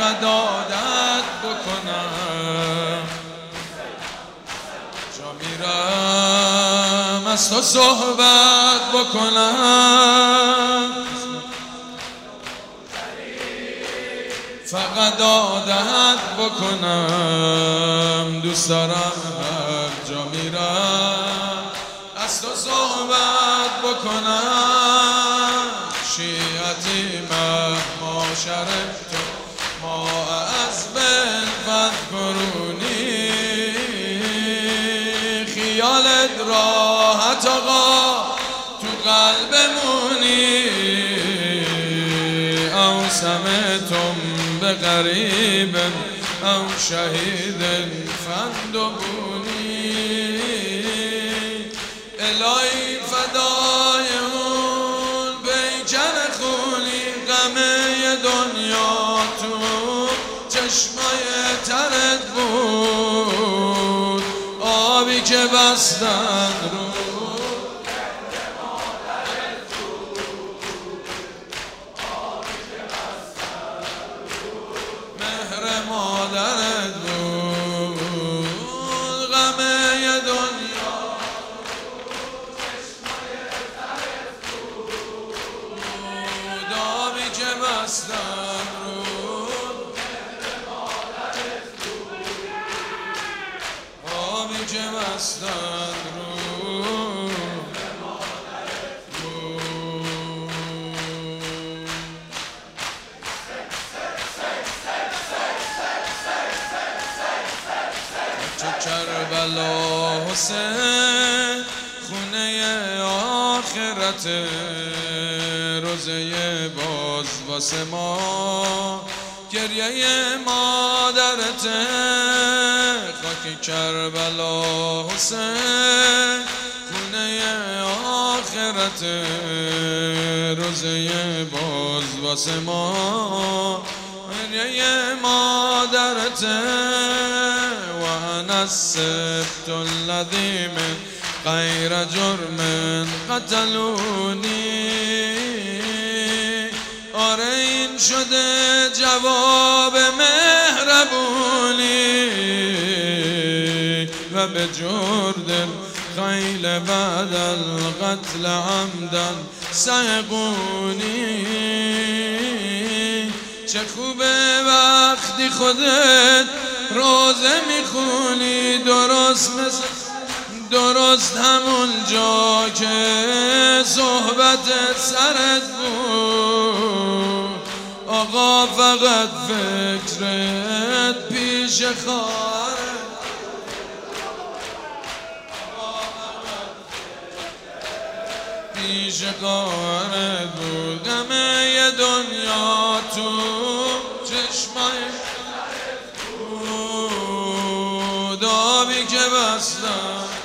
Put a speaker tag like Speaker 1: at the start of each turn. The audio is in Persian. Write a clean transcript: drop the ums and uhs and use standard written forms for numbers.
Speaker 1: فقط عادت بکنم، جا میرم از تو صحبت بکنم، فقط عادت بکنم. دوست دارم هر جا میرم از تو صحبت بکنم. شیعتی مهما شرف تو ما از بلفت کرونی، خیالت راحت آقا تو قلبمونی. او سمعتم بقریب او شهید فندقونی، الهی فدای اون بیجن خونی. غم دنیا تو چشمای ترت بود، آبی که بستن رو مادرت بود. غم دنیا چشمای ترت بود، آبی که بستن رود مادرت بود، آبی که بستن رود مادرت بود. چو کربلا حسین خونه آخرت، روزه باز واسه ما گریه مادرت. خاک کربلا حسین خونه آخرت، روزه باز واسه ما گریه مادرت. وانا السبت الذي من غیر جرم قتلونی، آره این شده جواب مهربونی. و به جرد خیل بعد القتل عمدا سیقونی. چه خوبه وقتی خودت روزه میخونی، درست همون جا که صحبتت سرت بود. آقا فقط فکرت پیش خواهرت، پیش خواهرت بود. غمه دنیا تو چشمای بود، آبی که بستن